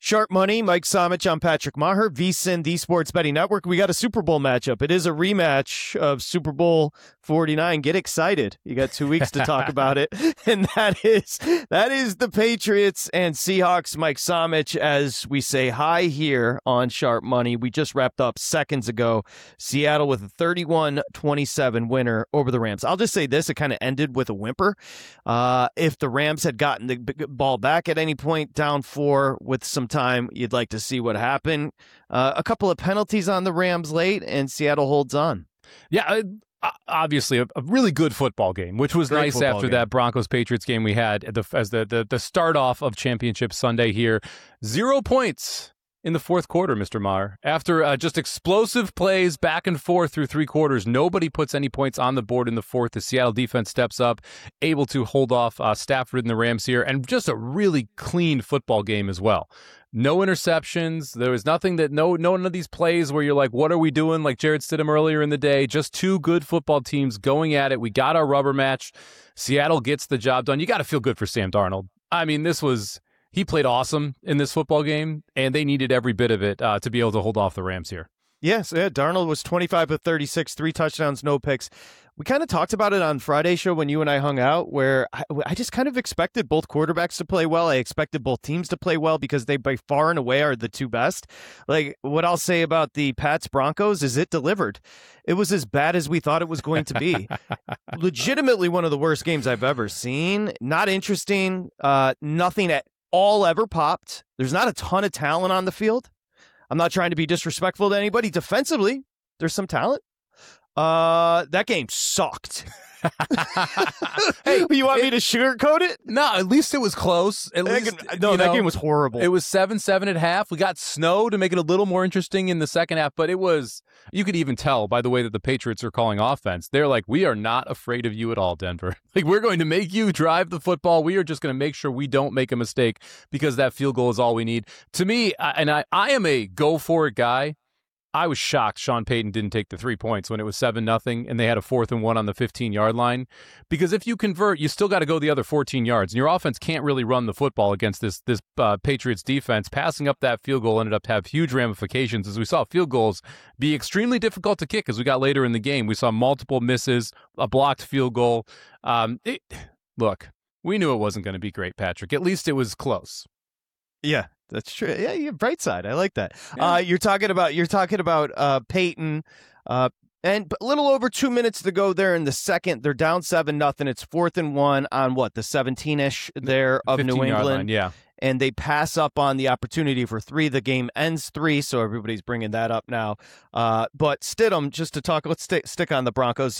Sharp Money, Mike Somich, I'm Patrick Maher, VSiN, the Sports Betting Network. We got a Super Bowl matchup. It is a rematch of Super Bowl 49. Get excited. You got 2 weeks to talk about it. And that is the Patriots and Seahawks. Mike Somich, as we say hi here on Sharp Money. We just wrapped up seconds ago. Seattle with a 31-27 winner over the Rams. I'll just say this, it kind of ended with a whimper. If the Rams had gotten the ball back at any point down 4 with some time, you'd like to see what happened. A couple of penalties on the Rams late, and Seattle holds on. Yeah, obviously a really good football game, which was nice after that Broncos-Patriots game we had as the start off of Championship Sunday here. 0 points in the fourth quarter, Mr. Maher. After just explosive plays back and forth through 3 quarters, nobody puts any points on the board in the fourth. The Seattle defense steps up, able to hold off Stafford and the Rams here, and just a really clean football game as well. No interceptions. There was nothing none of these plays where you're like, what are we doing? Like Jarrett Stidham earlier in the day. Just 2 good football teams going at it. We got our rubber match. Seattle gets the job done. You got to feel good for Sam Darnold. I mean, he played awesome in this football game, and they needed every bit of it to be able to hold off the Rams here. Yes, Darnold was 25 of 36, 3 touchdowns, no picks. We kind of talked about it on Friday's show when you and I hung out, where I just kind of expected both quarterbacks to play well. I expected both teams to play well because they by far and away are the 2 best. Like, what I'll say about the Pats Broncos is it delivered. It was as bad as we thought it was going to be. Legitimately one of the worst games I've ever seen. Not interesting. Nothing at all ever popped. There's not a ton of talent on the field. I'm not trying to be disrespectful to anybody. Defensively, there's some talent. That game sucked. Hey, you want me to sugarcoat it? No, at least it was close. That game was horrible. It was 7-7 at half. We got snow to make it a little more interesting in the second half, but you could even tell by the way that the Patriots are calling offense. They're like, we are not afraid of you at all, Denver. Like, we're going to make you drive the football. We are just going to make sure we don't make a mistake because that field goal is all we need. To me, I am a go-for-it guy. I was shocked Sean Payton didn't take the 3 points when it was 7-0 and they had a 4th and 1 on the 15-yard line. Because if you convert, you still got to go the other 14 yards. And your offense can't really run the football against this Patriots defense. Passing up that field goal ended up to have huge ramifications as we saw field goals be extremely difficult to kick as we got later in the game. We saw multiple misses, a blocked field goal. Look, we knew it wasn't going to be great, Patrick. At least it was close. Yeah. That's true. Yeah, you're bright side. I like that. Yeah. You're talking about Peyton, and a little over 2 minutes to go there in the second. They're down 7-0. It's 4th and 1 on the 17-ish there of New England. Line, yeah. And they pass up on the opportunity for 3. The game ends 3, so everybody's bringing that up now. But Stidham, just to talk, let's stick on the Broncos.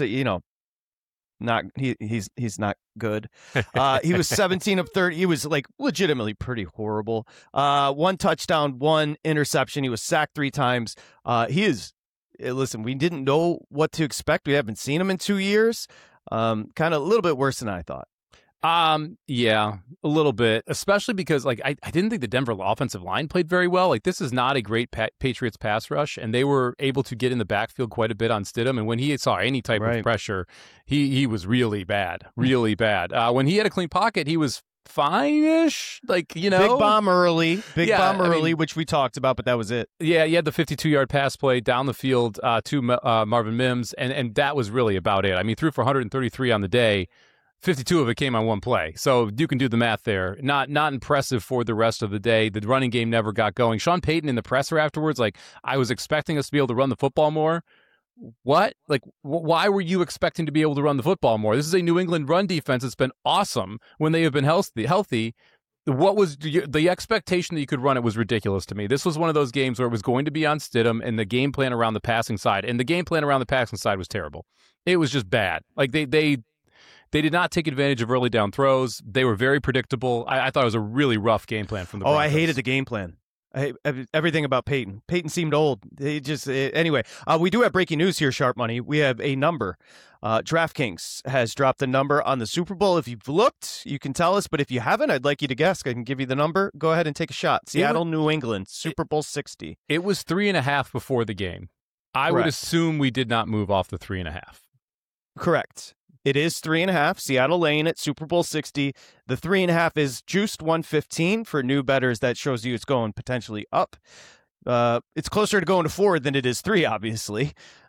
He's not good. He was 17 of 30. He was like legitimately pretty horrible. 1 touchdown, 1 interception. He was sacked 3 times. Listen, we didn't know what to expect. We haven't seen him in 2 years. Kind of a little bit worse than I thought. Yeah, a little bit, especially because I didn't think the Denver offensive line played very well. Like, this is not a great Patriots pass rush, and they were able to get in the backfield quite a bit on Stidham. And when he saw any type of pressure, he was really bad, really bad. When he had a clean pocket, he was fine-ish, big bomb early, which we talked about, but that was it. Yeah, he had the 52-yard pass play down the field to Marvin Mims, and that was really about it. I mean, threw for 133 on the day. 52 of it came on 1 play. So you can do the math there. Not impressive for the rest of the day. The running game never got going. Sean Payton in the presser afterwards, I was expecting us to be able to run the football more. What? Why were you expecting to be able to run the football more? This is a New England run defense that's been awesome when they have been healthy. What was the expectation that you could run it was ridiculous to me. This was one of those games where it was going to be on Stidham and the game plan around the passing side. And the game plan around the passing side was terrible. It was just bad. They did not take advantage of early down throws. They were very predictable. I thought it was a really rough game plan from the Broncos. I hated the game plan. I hate everything about Peyton. Peyton seemed old. Anyway, we do have breaking news here, Sharp Money. We have a number. DraftKings has dropped a number on the Super Bowl. If you've looked, you can tell us. But if you haven't, I'd like you to guess. I can give you the number. Go ahead and take a shot. Seattle, New England, Super Bowl 60. It was 3.5 before the game. I would assume we did not move off the 3.5. Correct. It is 3.5. Seattle laying it, Super Bowl 60. The 3.5 is juiced 115 for new bettors. That shows you it's going potentially up. It's closer to going to 4 than it is 3, obviously.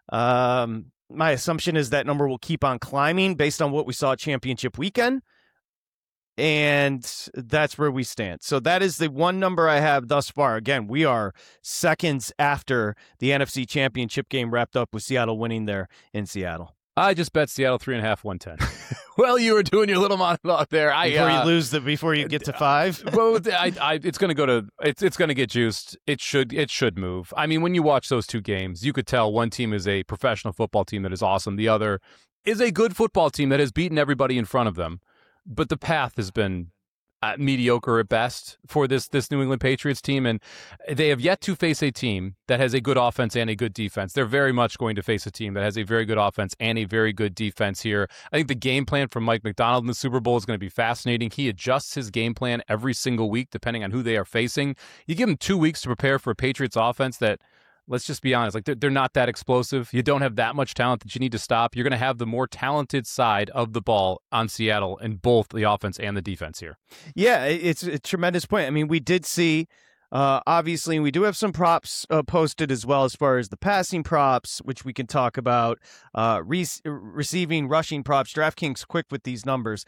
My assumption is that number will keep on climbing based on what we saw at championship weekend. And that's where we stand. So that is the one number I have thus far. Again, we are seconds after the NFC Championship game wrapped up with Seattle winning there in Seattle. I just bet Seattle 3.5, 110. Well, you were doing your little monologue there. Before you get to 5. Well, it's going to go to it's going to get juiced. It should move. I mean, when you watch those two games, you could tell one team is a professional football team that is awesome. The other is a good football team that has beaten everybody in front of them. But the path has been mediocre at best for this New England Patriots team, and they have yet to face a team that has a good offense and a good defense. They're very much going to face a team that has a very good offense and a very good defense here. I think the game plan from Mike Macdonald in the Super Bowl is going to be fascinating. He adjusts his game plan every single week depending on who they are facing. You give him 2 weeks to prepare for a Patriots offense that, let's just be honest, like they're not that explosive. You don't have that much talent that you need to stop. You're going to have the more talented side of the ball on Seattle in both the offense and the defense here. Yeah, it's a tremendous point. I mean, we did see, obviously, we do have some props posted as well as far as the passing props, which we can talk about, receiving, rushing props. DraftKings quick with these numbers.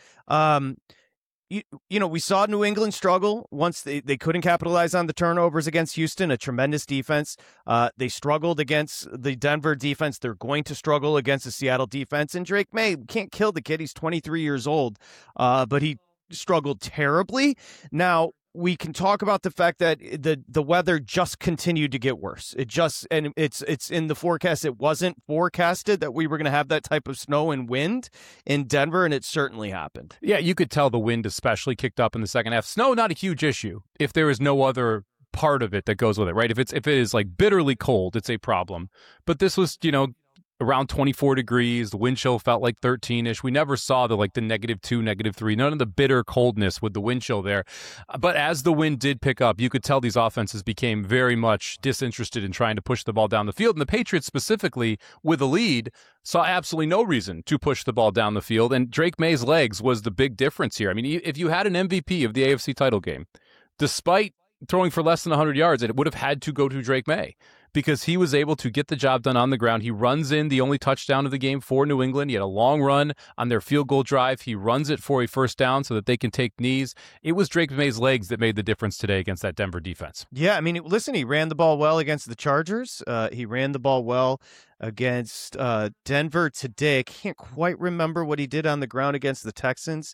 You know, we saw New England struggle once they couldn't capitalize on the turnovers against Houston, a tremendous defense. They struggled against the Denver defense. They're going to struggle against the Seattle defense. And Drake May, can't kill the kid. He's 23 years old, but he struggled terribly. Now, we can talk about the fact that the weather just continued to get worse. It's in the forecast. It wasn't forecasted that we were going to have that type of snow and wind in Denver, and it certainly happened. Yeah, you could tell the wind especially kicked up in the second half. Snow, not a huge issue if there is no other part of it that goes with it, right? If it is like bitterly cold, it's a problem. But this was, around 24 degrees. The wind chill felt like 13-ish. We never saw the -2, -3, none of the bitter coldness with the wind chill there. But as the wind did pick up, you could tell these offenses became very much disinterested in trying to push the ball down the field. And the Patriots specifically, with a lead, saw absolutely no reason to push the ball down the field. And Drake May's legs was the big difference here. I mean, if you had an MVP of the AFC title game, despite throwing for less than 100 yards, it would have had to go to Drake May, because he was able to get the job done on the ground. He runs in the only touchdown of the game for New England. He had a long run on their field goal drive. He runs it for a first down so that they can take knees. It was Drake May's legs that made the difference today against that Denver defense. Yeah, I mean, listen, he ran the ball well against the Chargers. He ran the ball well against Denver today. I can't quite remember what he did on the ground against the Texans.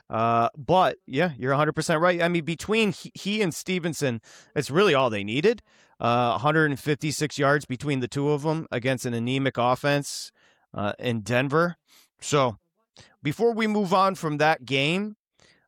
But yeah, you're 100% right. I mean, between he and Stevenson, it's really all they needed. 156 yards between the two of them against an anemic offense in Denver. So before we move on from that game,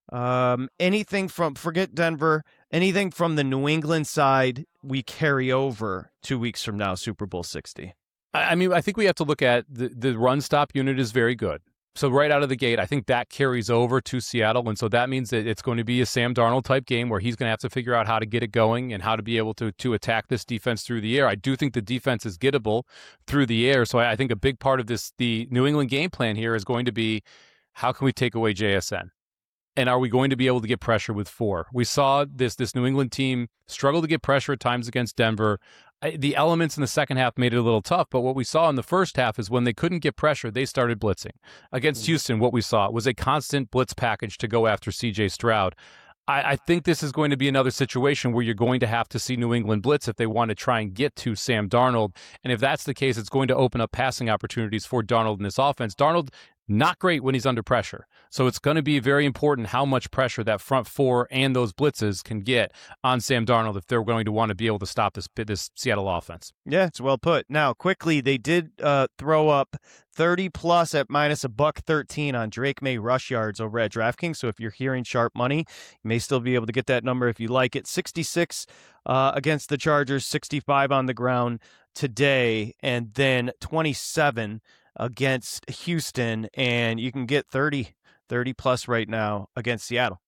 forget Denver, anything from the New England side, we carry over 2 weeks from now, Super Bowl 60. I mean, I think we have to look at the run stop unit is very good. So right out of the gate, I think that carries over to Seattle. And so that means that it's going to be a Sam Darnold type game where he's going to have to figure out how to get it going and how to be able to attack this defense through the air. I do think the defense is gettable through the air. So I think a big part of the New England game plan here is going to be, how can we take away JSN? And are we going to be able to get pressure with 4? We saw this New England team struggle to get pressure at times against Denver. The elements in the second half made it a little tough, but what we saw in the first half is when they couldn't get pressure, they started blitzing. Against Houston, what we saw was a constant blitz package to go after C.J. Stroud. I think this is going to be another situation where you're going to have to see New England blitz if they want to try and get to Sam Darnold. And if that's the case, it's going to open up passing opportunities for Darnold in this offense. Darnold, not great when he's under pressure. So it's going to be very important how much pressure that front 4 and those blitzes can get on Sam Darnold if they're going to want to be able to stop this Seattle offense. Yeah, it's well put. Now, quickly, they did throw up 30+ at -113 on Drake May rush yards over at DraftKings. So if you're hearing sharp money, you may still be able to get that number if you like it. 66 against the Chargers, 65 on the ground today, and then 27 against Houston, and you can get 30+ right now against Seattle.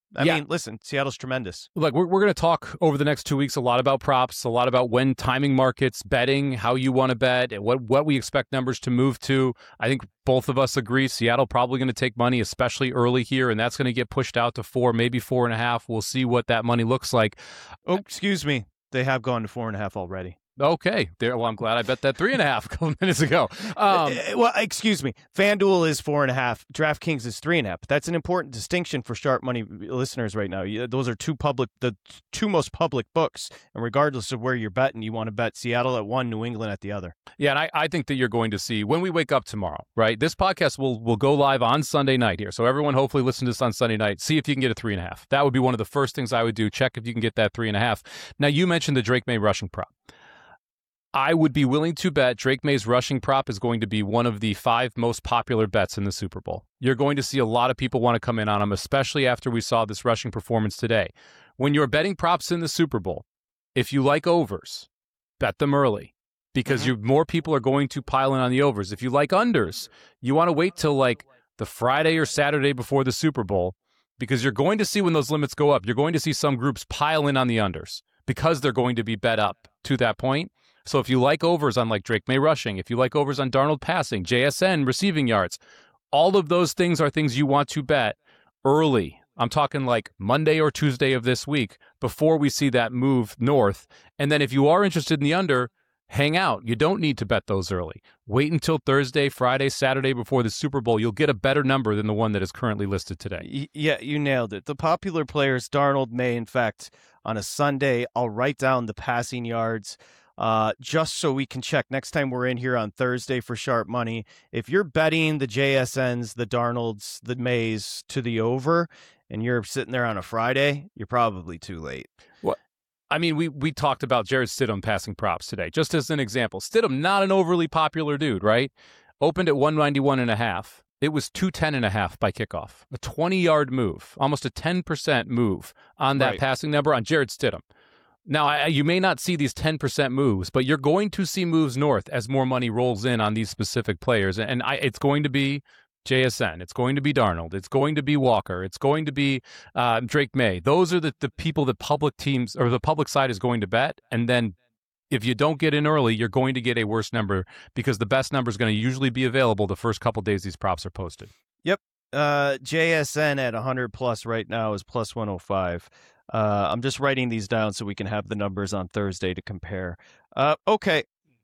I mean, listen, Seattle's tremendous. Look, we're going to talk over the next 2 weeks a lot about props, a lot about when timing markets, betting, how you want to bet, and what we expect numbers to move to. I think both of us agree Seattle probably going to take money, especially early here, and that's going to get pushed out to 4, maybe 4.5. We'll see what that money looks like. Oh, excuse me. They have gone to 4.5 already. Okay. Well, I'm glad I bet that 3.5 a couple minutes ago. Well, excuse me. FanDuel is 4.5. DraftKings is 3.5. That's an important distinction for Sharp Money listeners right now. Those are the two most public books. And regardless of where you're betting, you want to bet Seattle at one, New England at the other. Yeah, and I think that you're going to see when we wake up tomorrow, right? This podcast will go live on Sunday night here. So everyone hopefully listen to this on Sunday night. See if you can get a 3.5. That would be one of the first things I would do. Check if you can get that 3.5. Now, you mentioned the Drake May rushing prop. I would be willing to bet Drake May's rushing prop is going to be one of the 5 most popular bets in the Super Bowl. You're going to see a lot of people want to come in on him, especially after we saw this rushing performance today. When you're betting props in the Super Bowl, if you like overs, bet them early because more people are going to pile in on the overs. If you like unders, you want to wait till like the Friday or Saturday before the Super Bowl because you're going to see when those limits go up, you're going to see some groups pile in on the unders because they're going to be bet up to that point. So if you like overs on like Drake May rushing, if you like overs on Darnold passing, JSN receiving yards, all of those things are things you want to bet early. I'm talking like Monday or Tuesday of this week before we see that move north. And then if you are interested in the under, hang out. You don't need to bet those early. Wait until Thursday, Friday, Saturday before the Super Bowl. You'll get a better number than the one that is currently listed today. Yeah, you nailed it. The popular players, Darnold, May, in fact, on a Sunday, I'll write down the passing yards. Just so we can check next time we're in here on Thursday for Sharp Money. If you're betting the JSNs, the Darnolds, the Mays to the over, and you're sitting there on a Friday, you're probably too late. Well, I mean, we talked about Jarrett Stidham passing props today, just as an example. Stidham, not an overly popular dude, right? Opened at 191.5. It was 210.5 by kickoff. A 20-yard move, almost a 10% move on that passing number on Jarrett Stidham. Now, you may not see these 10% moves, but you're going to see moves north as more money rolls in on these specific players. And it's going to be JSN. It's going to be Darnold. It's going to be Walker. It's going to be Drake May. Those are the people that public teams or the public side is going to bet. And then if you don't get in early, you're going to get a worse number because the best number is going to usually be available the first couple days these props are posted. Yep. JSN at 100 plus right now is plus 105. I'm just writing these down so we can have the numbers on Thursday to compare. Okay.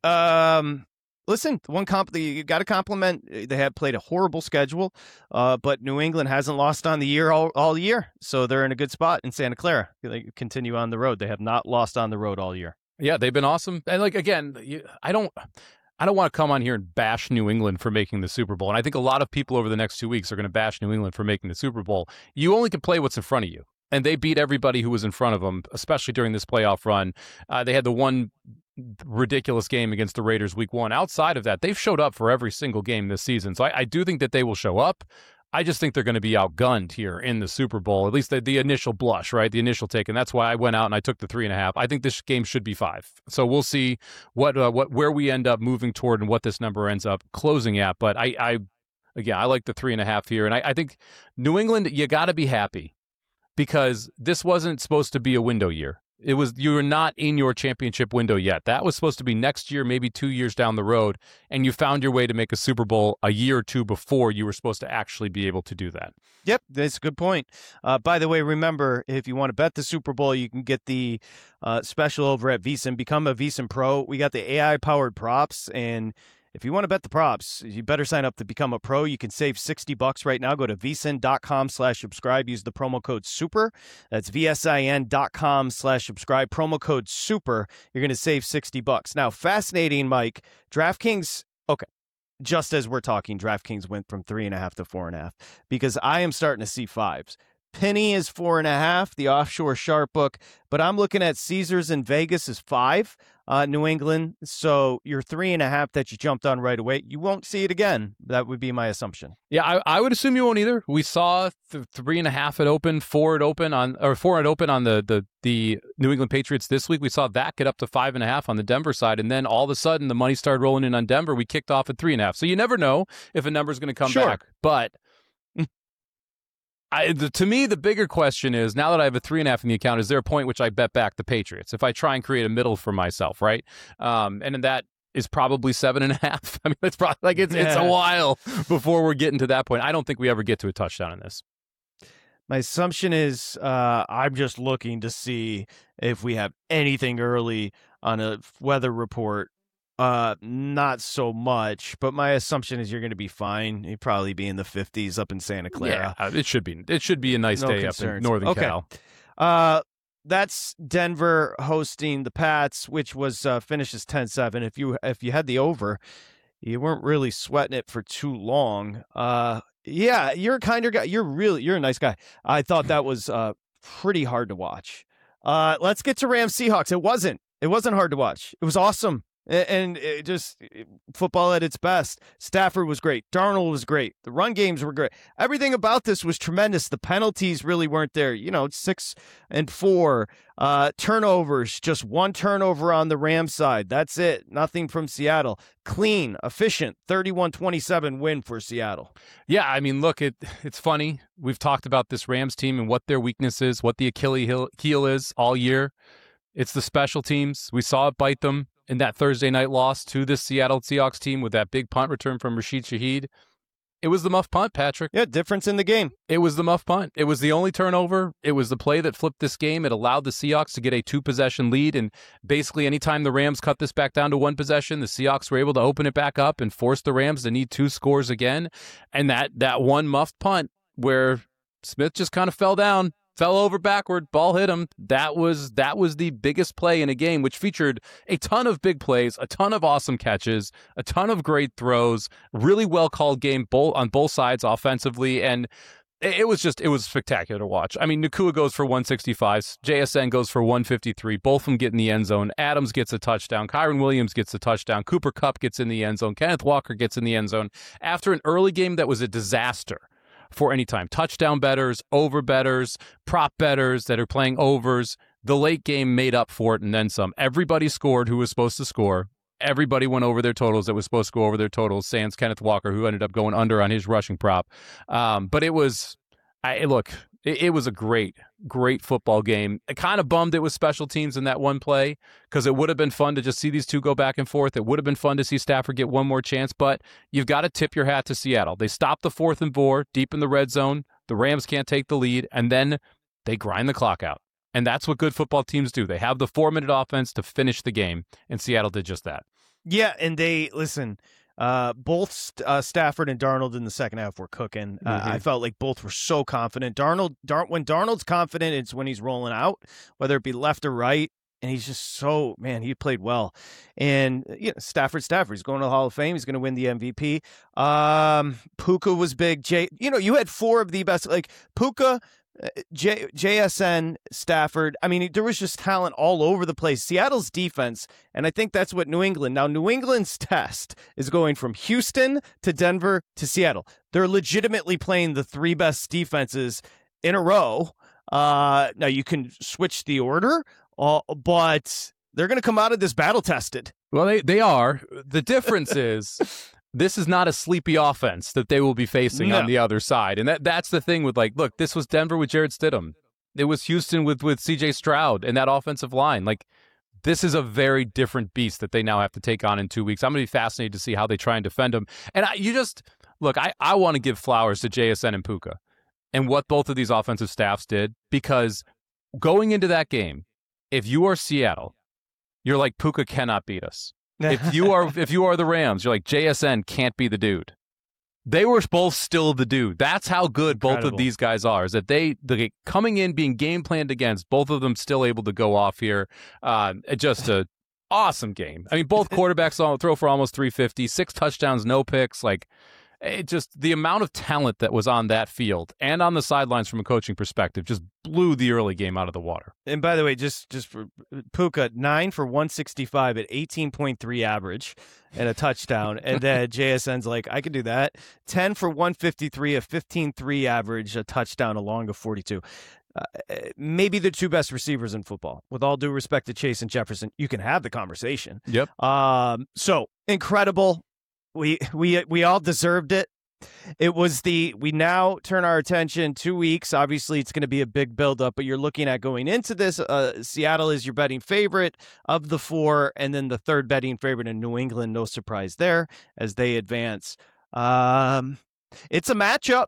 Listen, you got to compliment. They have played a horrible schedule, but New England hasn't lost on the year all year, so they're in a good spot in Santa Clara. They continue on the road. They have not lost on the road all year. Yeah, they've been awesome. And like again, I don't want to come on here and bash New England for making the Super Bowl. And I think a lot of people over the next 2 weeks are going to bash New England for making the Super Bowl. You only can play what's in front of you. And they beat everybody who was in front of them, especially during this playoff run. They had the one ridiculous game against the Raiders week 1. Outside of that, they've showed up for every single game this season. So I do think that they will show up. I just think they're going to be outgunned here in the Super Bowl, at least the initial blush, right? The initial take. And that's why I went out and I took the 3.5. I think this game should be 5. So we'll see where we end up moving toward and what this number ends up closing at. But I like the 3.5 here. And I think New England, you got to be happy. Because this wasn't supposed to be a window year. You were not in your championship window yet. That was supposed to be next year, maybe 2 years down the road, and you found your way to make a Super Bowl a year or two before you were supposed to actually be able to do that. Yep, that's a good point. By the way, remember, if you want to bet the Super Bowl, you can get the special over at VSiN. Become a VSiN Pro. We got the AI-powered props, and if you want to bet the props, you better sign up to become a pro. You can save $60 right now. Go to vsin.com/subscribe. Use the promo code SUPER. That's vsin.com/subscribe. Promo code SUPER. You're going to save $60. Now, fascinating, Mike. DraftKings, okay, just as we're talking, DraftKings went from 3.5 to 4.5 because I am starting to see 5s. Penny is 4.5, the offshore sharp book, but I'm looking at Caesars in Vegas is 5, New England. So your 3.5 that you jumped on right away, you won't see it again. That would be my assumption. Yeah, I would assume you won't either. We saw 3.5 at open, 4 at open on the New England Patriots this week. We saw that get up to 5.5 on the Denver side, and then all of a sudden the money started rolling in on Denver. We kicked off at 3.5. So you never know if a number is going to come back, but To me, the bigger question is, now that I have a 3.5 in the account, is there a point which I bet back the Patriots if I try and create a middle for myself, right? And that is probably 7.5. I mean, it's probably like it's a while before we're getting to that point. I don't think we ever get to a touchdown in this. My assumption is I'm just looking to see if we have anything early on a weather report. Not so much, but my assumption is you're going to be fine. You'd probably be in the 50s up in Santa Clara. Yeah, it should be. It should be a nice day concerns. Up in Northern Cal. That's Denver hosting the Pats, which was finishes 10-7. If you had the over, you weren't really sweating it for too long. Yeah, you're a kinder guy. You're a nice guy. I thought that was pretty hard to watch. Let's get to Rams Seahawks. It wasn't hard to watch. It was awesome. And it just football at its best. Stafford was great. Darnold was great. The run games were great. Everything about this was tremendous. The penalties really weren't there. 6 and 4 turnovers. Just one turnover on the Rams side. That's it. Nothing from Seattle. Clean, efficient, 31-27 win for Seattle. Yeah, I mean, look, it's funny. We've talked about this Rams team and what their weakness is, what the Achilles heel is all year. It's the special teams. We saw it bite them in that Thursday night loss to the Seattle Seahawks team with that big punt return from Rashid Shaheed. It was the muff punt, Patrick. Yeah, difference in the game. It was the muff punt. It was the only turnover. It was the play that flipped this game. It allowed the Seahawks to get a 2-possession lead, and basically anytime the Rams cut this back down to 1 possession, the Seahawks were able to open it back up and force the Rams to need 2 scores again. And that one muffed punt where Smith just kind of fell over backward, ball hit him. That was the biggest play in a game, which featured a ton of big plays, a ton of awesome catches, a ton of great throws, really well-called game on both sides offensively, and it was spectacular to watch. I mean, Nacua goes for 165, JSN goes for 153, both of them get in the end zone. Adams gets a touchdown, Kyren Williams gets a touchdown, Cooper Kupp gets in the end zone, Kenneth Walker gets in the end zone. After an early game that was a disaster for any time. Touchdown bettors, over bettors, prop bettors that are playing overs. The late game made up for it and then some. Everybody scored who was supposed to score. Everybody went over their totals that was supposed to go over their totals, sans Kenneth Walker, who ended up going under on his rushing prop. But it was a great football game. It kind of bummed it was special teams in that one play because it would have been fun to just see these two go back and forth. It would have been fun to see Stafford get one more chance, but you've got to tip your hat to Seattle. They stopped the 4th and 4 deep in the red zone. The Rams can't take the lead, and then they grind the clock out. And that's what good football teams do. They have the 4-minute offense to finish the game, and Seattle did just that. Yeah, and both Stafford and Darnold in the second half were cooking. I felt like both were so confident. When Darnold's confident, it's when he's rolling out, whether it be left or right. And he's just he played well. And Stafford, he's going to the Hall of Fame. He's going to win the MVP. Puka was big. You had 4 of the best, like Puka, JSN, Stafford. I mean, there was just talent all over the place. Seattle's defense, and I think that's what New England's test is going from Houston to Denver to Seattle. They're legitimately playing the 3 best defenses in a row. Now, you can switch the order, but they're going to come out of this battle tested. Well, they are. The difference is this is not a sleepy offense that they will be facing on the other side. And that's the thing with, look, this was Denver with Jarrett Stidham. It was Houston with C.J. Stroud and that offensive line. This is a very different beast that they now have to take on in 2 weeks. I'm going to be fascinated to see how they try and defend them. And I want to give flowers to JSN and Puka and what both of these offensive staffs did, because going into that game, if you are Seattle, you're like, Puka cannot beat us. If you are the Rams, you're like, JSN can't be the dude. They were both still the dude. That's how good both of these guys are, is that they coming in, being game planned against, both of them still able to go off here. Just a awesome game. I mean, both quarterbacks throw for almost 350, 6 touchdowns, no picks. It just, the amount of talent that was on that field and on the sidelines from a coaching perspective just blew the early game out of the water. And by the way, just for Puka, 9 for 165 at 18.3 average and a touchdown. And then JSN's like, I can do that. 10 for 153, a 15.3 average, a touchdown along a 42. Maybe the 2 best receivers in football. With all due respect to Chase and Jefferson, you can have the conversation. Yep. So incredible. We all deserved it. We now turn our attention 2 weeks. Obviously, it's going to be a big buildup, but you're looking at going into this. Seattle is your betting favorite of the 4, and then the third betting favorite in New England. No surprise there as they advance. It's a matchup.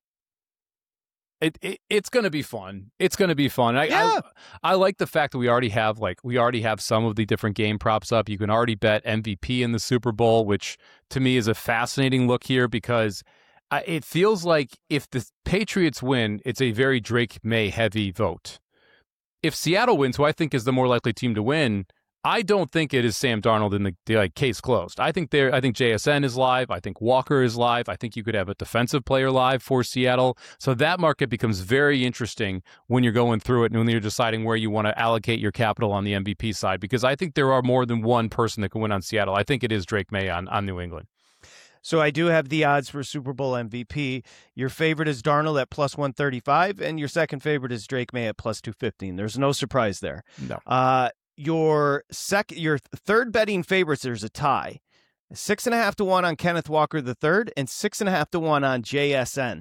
It's going to be fun. It's going to be fun. I like the fact that we already have some of the different game props up. You can already bet MVP in the Super Bowl, which to me is a fascinating look here because it feels like if the Patriots win, it's a very Drake May heavy vote. If Seattle wins, who I think is the more likely team to win, I don't think it is Sam Darnold in the case closed. I think JSN is live. I think Walker is live. I think you could have a defensive player live for Seattle. So that market becomes very interesting when you're going through it and when you're deciding where you want to allocate your capital on the MVP side, because I think there are more than one person that can win on Seattle. I think it is Drake May on New England. So I do have the odds for Super Bowl MVP. Your favorite is Darnold at plus 135, and your second favorite is Drake May at plus 215. There's no surprise there. No. Your third betting favorites, there's a tie. 6.5 to 1 on Kenneth Walker III and 6.5 to 1 on JSN.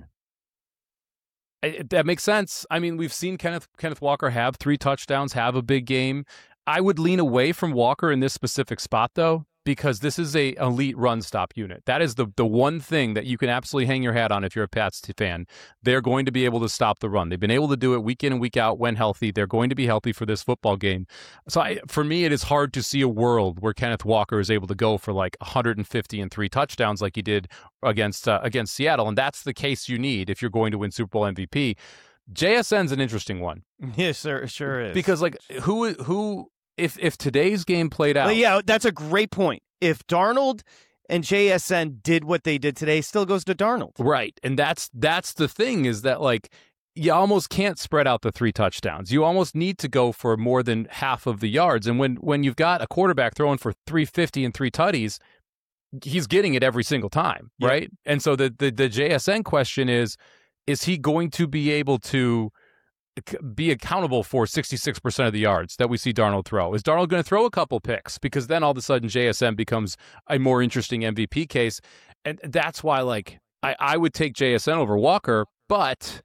That makes sense. I mean, we've seen Kenneth Walker have 3 touchdowns, have a big game. I would lean away from Walker in this specific spot, though, because this is a elite run stop unit. That is the one thing that you can absolutely hang your hat on if you're a Pats fan. They're going to be able to stop the run. They've been able to do it week in and week out when healthy. They're going to be healthy for this football game. So for me, it is hard to see a world where Kenneth Walker is able to go for like 150 and 3 touchdowns like he did against Seattle. And that's the case you need if you're going to win Super Bowl MVP. JSN's an interesting one. Yes, sir, sure is. Because like who if today's game played out. Well, yeah, that's a great point. If Darnold and JSN did what they did today, still goes to Darnold. Right. And that's the thing is that like you almost can't spread out the 3 touchdowns. You almost need to go for more than half of the yards. And when you've got a quarterback throwing for 350 and 3 tutties, he's getting it every single time, right? Yep. And so the JSN question is he going to be able to be accountable for 66% of the yards that we see Darnold throw? Is Darnold going to throw a couple picks? Because then all of a sudden JSN becomes a more interesting MVP case. And that's why like I would take JSN over Walker, but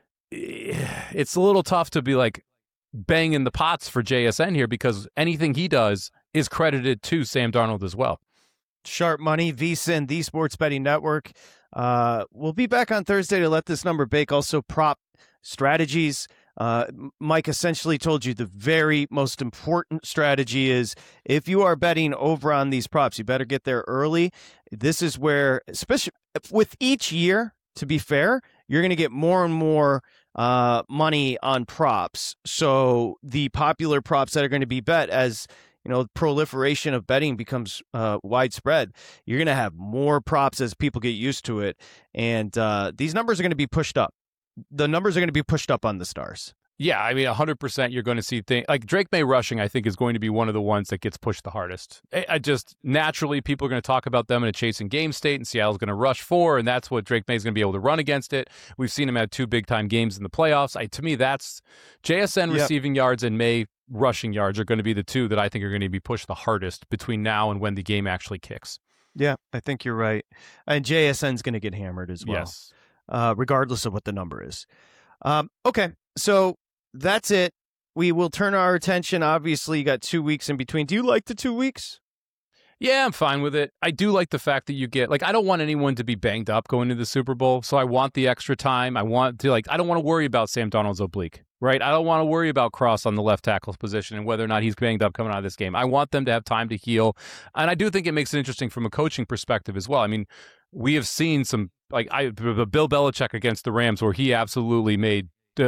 it's a little tough to be like banging the pots for JSN here because anything he does is credited to Sam Darnold as well. Sharp Money, VSiN, the Sports Betting Network. We'll be back on Thursday to let this number bake. Also prop strategies. Mike essentially told you the very most important strategy is if you are betting over on these props, you better get there early. This is where, especially with each year, to be fair, you're going to get more and more money on props. So the popular props that are going to be bet as proliferation of betting becomes widespread, you're going to have more props as people get used to it. And these numbers are going to be pushed up. The numbers are going to be pushed up on the stars. Yeah, I mean, 100% you're going to see things like Drake May rushing, I think, is going to be one of the ones that gets pushed the hardest. I just naturally, people are going to talk about them in a chasing game state, and Seattle's going to rush 4, and that's what Drake May is going to be able to run against it. We've seen him have 2 big-time games in the playoffs. To me, that's JSN receiving yards and May rushing yards are going to be the 2 that I think are going to be pushed the hardest between now and when the game actually kicks. Yeah, I think you're right. And JSN's going to get hammered as well. Yes. Regardless of what the number is. Okay, so that's it. We will turn our attention. Obviously, you got 2 weeks in between. Do you like the 2 weeks? Yeah, I'm fine with it. I do like the fact that you get, I don't want anyone to be banged up going to the Super Bowl, so I want the extra time. I want to, I don't want to worry about Sam Darnold's oblique, right? I don't want to worry about Cross on the left tackle's position and whether or not he's banged up coming out of this game. I want them to have time to heal, and I do think it makes it interesting from a coaching perspective as well. I mean, we have seen some, Bill Belichick against the Rams where he absolutely made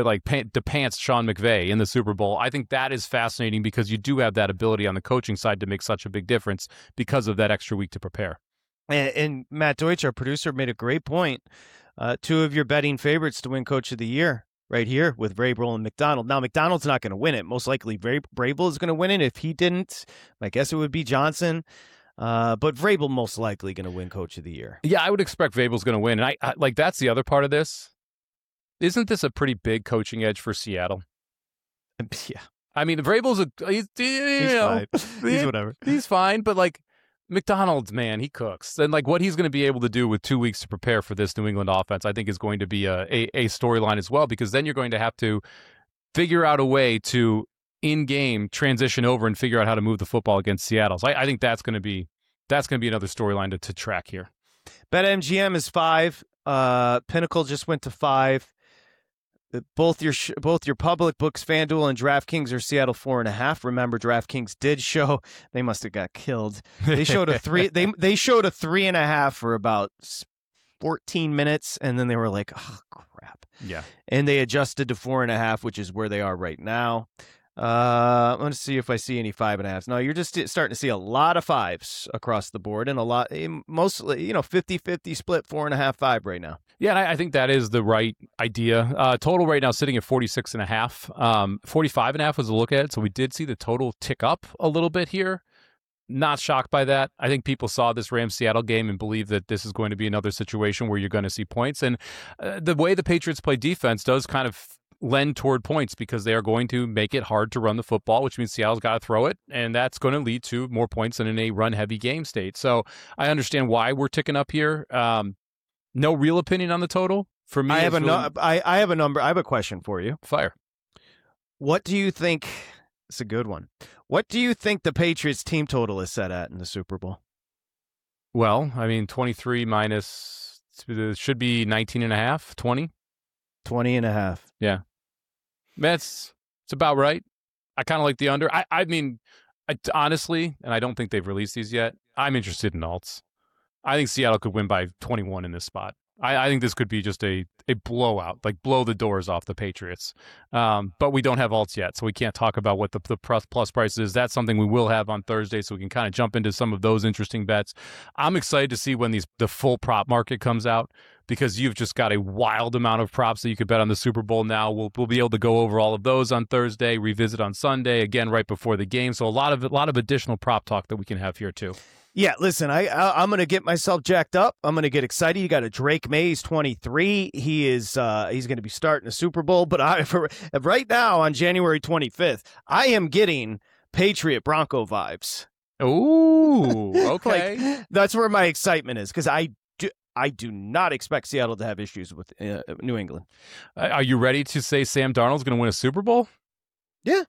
pants Sean McVay in the Super Bowl. I think that is fascinating because you do have that ability on the coaching side to make such a big difference because of that extra week to prepare. And Matt Deutsch, our producer, made a great point. 2 of your betting favorites to win Coach of the Year right here with Vrabel and McDonald. Now, McDonald's not going to win it. Most likely Vrabel is going to win it. If he didn't, I guess it would be Johnson. But Vrabel most likely going to win Coach of the Year. Yeah, I would expect Vrabel's going to win. And I that's the other part of this. Isn't this a pretty big coaching edge for Seattle? Yeah. I mean, Vrabel's he's fine. He's whatever. He's fine, but McDonald's, man, he cooks. And like what he's going to be able to do with 2 weeks to prepare for this New England offense, I think is going to be a storyline as well, because then you're going to have to figure out a way to in-game transition over and figure out how to move the football against Seattle. So I think that's going to be another storyline to track here. BetMGM is 5. Pinnacle just went to 5. Both your public books, FanDuel and DraftKings, are Seattle 4.5. Remember, DraftKings did show they must have got killed. They showed a 3. They showed a 3.5 for about 14 minutes, and then they were like, "Oh crap!" Yeah, and they adjusted to 4.5, which is where they are right now. I'm going to see if I see any 5.5s. No, you're just starting to see a lot of 5s across the board, and a lot, mostly, 50-50 split, 4.5, 5 right now. Yeah, and I think that is the right idea. Total right now sitting at 46.5. 45.5 was a look at it, so we did see the total tick up a little bit here. Not shocked by that. I think people saw this Rams-Seattle game and believe that this is going to be another situation where you're going to see points. And the way the Patriots play defense does kind of lend toward points, because they are going to make it hard to run the football, which means Seattle's got to throw it, and that's going to lead to more points than in a run-heavy game state. So I understand why we're ticking up here. No real opinion on the total for me. I have a number. I have a question for you. Fire. What do you think? It's a good one. What do you think the Patriots team total is set at in the Super Bowl? Well, I mean, 23 minus should be 19.5, 20. 20.5. Yeah. It's about right. I kind of like the under. I mean, honestly, and I don't think they've released these yet, I'm interested in alts. I think Seattle could win by 21 in this spot. I think this could be just a blowout, like blow the doors off the Patriots. But we don't have alts yet, so we can't talk about what the plus price is. That's something we will have on Thursday, so we can kind of jump into some of those interesting bets. I'm excited to see when the full prop market comes out, because you've just got a wild amount of props that you could bet on the Super Bowl now. We'll be able to go over all of those on Thursday, revisit on Sunday, again right before the game. So a lot of additional prop talk that we can have here too. Yeah, listen, I'm going to get myself jacked up. I'm going to get excited. You got a Drake May. He's 23. He's going to be starting a Super Bowl. But right now on January 25th, I am getting Patriot Bronco vibes. Ooh, okay. Like, that's where my excitement is, because I do not expect Seattle to have issues with New England. Are you ready to say Sam Darnold's going to win a Super Bowl? Yeah.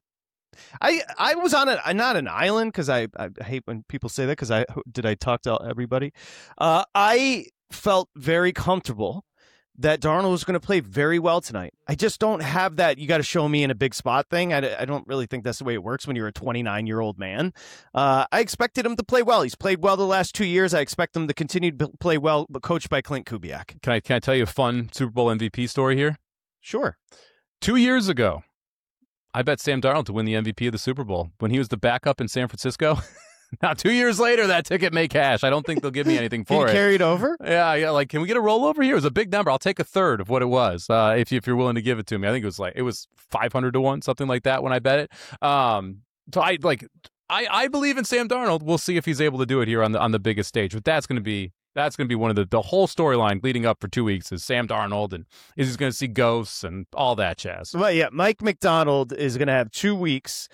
I was on not an island, because I hate when people say that, because I talk to everybody. I felt very comfortable that Darnold was going to play very well tonight. I just don't have that you got to show me in a big spot thing. I don't really think that's the way it works when you're a 29-year-old man. I expected him to play well. He's played well the last 2 years. I expect him to continue to play well, but coached by Clint Kubiak. Can I tell you a fun Super Bowl MVP story here? Sure. 2 years ago, I bet Sam Darnold to win the MVP of the Super Bowl when he was the backup in San Francisco. Now, 2 years later, that ticket may cash. I don't think they'll give me anything for it. Carried over? Yeah. Like, can we get a rollover here? It was a big number. I'll take a third of what it was if you're willing to give it to me. I think it was 500 to 1, something like that when I bet it. So I believe in Sam Darnold. We'll see if he's able to do it here on the biggest stage. But that's going to be one of the whole storyline leading up for 2 weeks is Sam Darnold, and is he going to see ghosts and all that jazz. Well, yeah, Mike Macdonald is going to have 2 weeks.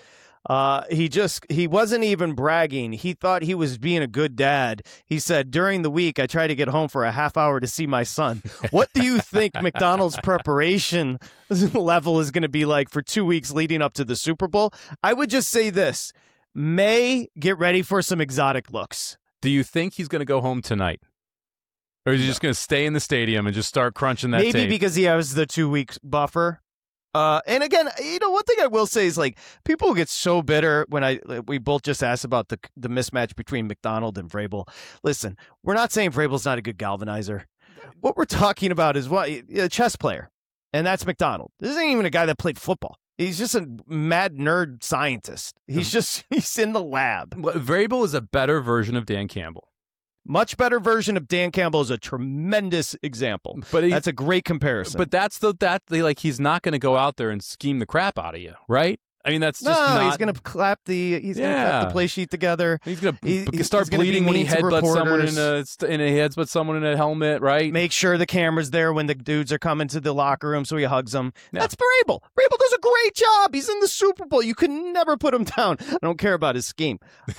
He wasn't even bragging. He thought he was being a good dad. He said, during the week, I try to get home for a half hour to see my son. What do you think Macdonald's preparation level is going to be like for 2 weeks leading up to the Super Bowl? I would just say this. May, get ready for some exotic looks. Do you think he's going to go home tonight? Or is he just going to stay in the stadium and just start crunching that tape? Maybe because he has the 2 week buffer. And again, one thing I will say is, like, people get so bitter when we both just asked about the mismatch between Macdonald and Vrabel. Listen, we're not saying Vrabel's not a good galvanizer. What we're talking about is a chess player, and that's Macdonald. This isn't even a guy that played football. He's just a mad nerd scientist. He's in the lab. Vrabel is a better version of Dan Campbell. Much better version of Dan Campbell is a tremendous example. But that's a great comparison. But he's not going to go out there and scheme the crap out of you, right? I mean, that's just not... he's going to clap the play sheet together. He's going to start bleeding when he headbutts someone in a helmet, right? Make sure the camera's there when the dudes are coming to the locker room, so he hugs them. Yeah. That's Vrabel. Vrabel does a great job. He's in the Super Bowl. You can never put him down. I don't care about his scheme.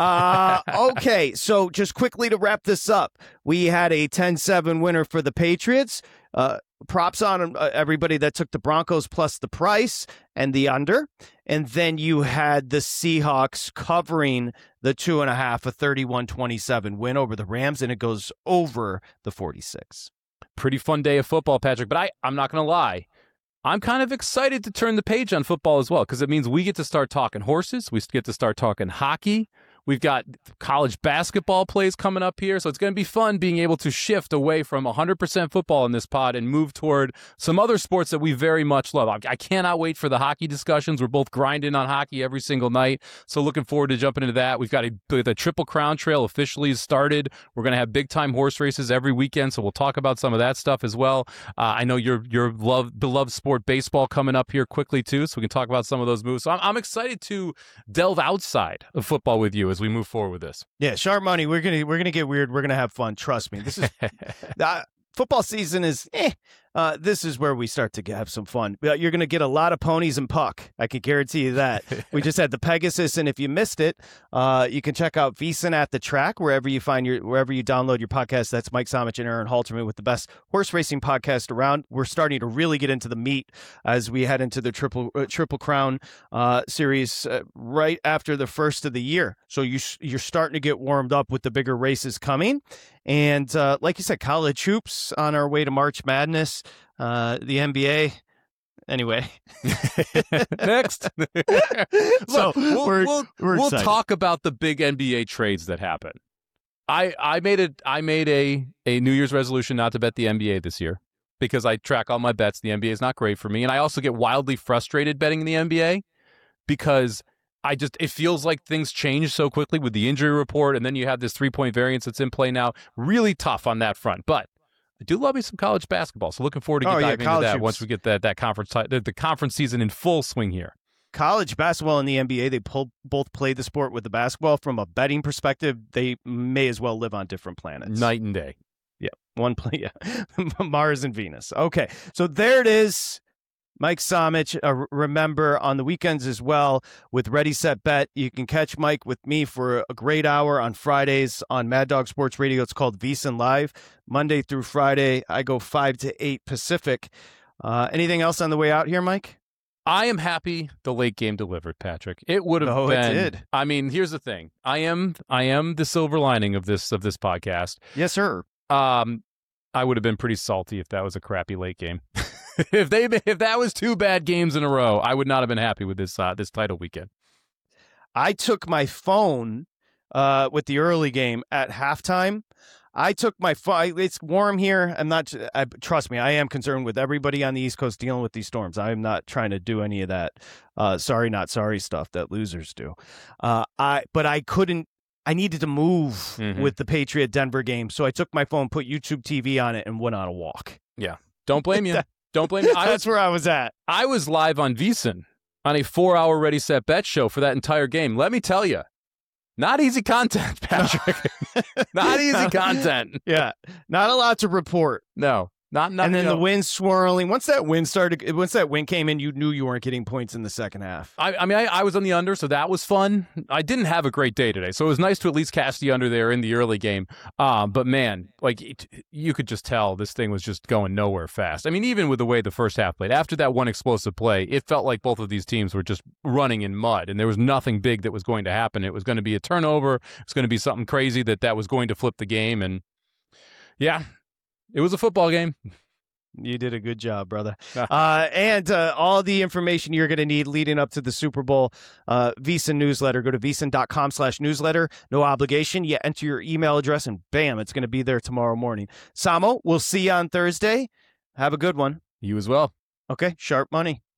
Okay, so just quickly to wrap this up, we had a 10-7 winner for the Patriots. Props on everybody that took the Broncos plus the price and the under. And then you had the Seahawks covering the 2.5, a 31-27 win over the Rams, and it goes over the 46. Pretty fun day of football, Patrick, but I'm not going to lie. I'm kind of excited to turn the page on football as well, because it means we get to start talking horses. We get to start talking hockey. We've got college basketball plays coming up here, so it's going to be fun being able to shift away from 100% football in this pod and move toward some other sports that we very much love. I cannot wait for the hockey discussions. We're both grinding on hockey every single night, so looking forward to jumping into that. We've got the Triple Crown Trail officially started. We're going to have big-time horse races every weekend, so we'll talk about some of that stuff as well. I know your beloved sport, baseball, coming up here quickly, too, so we can talk about some of those moves. So I'm excited to delve outside of football with you as we move forward with this. Yeah, sharp money. We're gonna get weird. We're gonna have fun. Trust me. This is football season is. This is where we start to have some fun. You're going to get a lot of ponies and puck. I can guarantee you that. We just had the Pegasus, and if you missed it, you can check out VSiN at the Track wherever you download your podcast. That's Mike Somich and Aaron Halterman with the best horse racing podcast around. We're starting to really get into the meat as we head into the Triple Crown series right after the first of the year. So you're starting to get warmed up with the bigger races coming. And like you said, college hoops on our way to March Madness, the NBA. Anyway, next. So we'll talk about the big NBA trades that happen. I made a New Year's resolution not to bet the NBA this year because I track all my bets. The NBA is not great for me, and I also get wildly frustrated betting the NBA because it feels like things change so quickly with the injury report, and then you have this 3-point variance that's in play now. Really tough on that front, but I do love me some college basketball, so looking forward to diving into that once we get that conference the conference season in full swing here. College basketball and the NBA, they both play the sport with the basketball. From a betting perspective, they may as well live on different planets. Night and day. Yeah, one play. Yeah, Mars and Venus. Okay, so there it is. Mike Somich, remember, on the weekends as well with Ready, Set, Bet. You can catch Mike with me for a great hour on Fridays on Mad Dog Sports Radio. It's called VSiN Live. Monday through Friday, I go 5 to 8 Pacific. Anything else on the way out here, Mike? I am happy the late game delivered, Patrick. It would have been. It did. I mean, here's the thing. I am the silver lining of this podcast. Yes, sir. I would have been pretty salty if that was a crappy late game. If that was 2 bad games in a row, I would not have been happy with this title weekend. I took my phone with the early game at halftime. I took my phone. It's warm here. Trust me, I am concerned with everybody on the East Coast dealing with these storms. I'm not trying to do any of that sorry, not sorry stuff that losers do. But I couldn't. I needed to move with the Patriot Denver game, so I took my phone, put YouTube TV on it, and went on a walk. Yeah, don't blame you. Don't blame me. That's where I was at. I was live on VSiN on a 4-hour Ready, Set, Bet show for that entire game. Let me tell you, not easy content, Patrick. Not easy content. Yeah, not a lot to report. No. Not, and then the wind swirling. Once that wind came in, you knew you weren't getting points in the second half. I was on the under, so that was fun. I didn't have a great day today, so it was nice to at least cash the under there in the early game. But man, you could just tell this thing was just going nowhere fast. I mean, even with the way the first half played, after that one explosive play, it felt like both of these teams were just running in mud, and there was nothing big that was going to happen. It was going to be a turnover. It was going to be something crazy that was going to flip the game, and yeah. It was a football game. You did a good job, brother. And all the information you're going to need leading up to the Super Bowl, VSiN newsletter. Go to vsin.com/newsletter. No obligation. You enter your email address, and bam, it's going to be there tomorrow morning. Samo, we'll see you on Thursday. Have a good one. You as well. Okay, sharp money.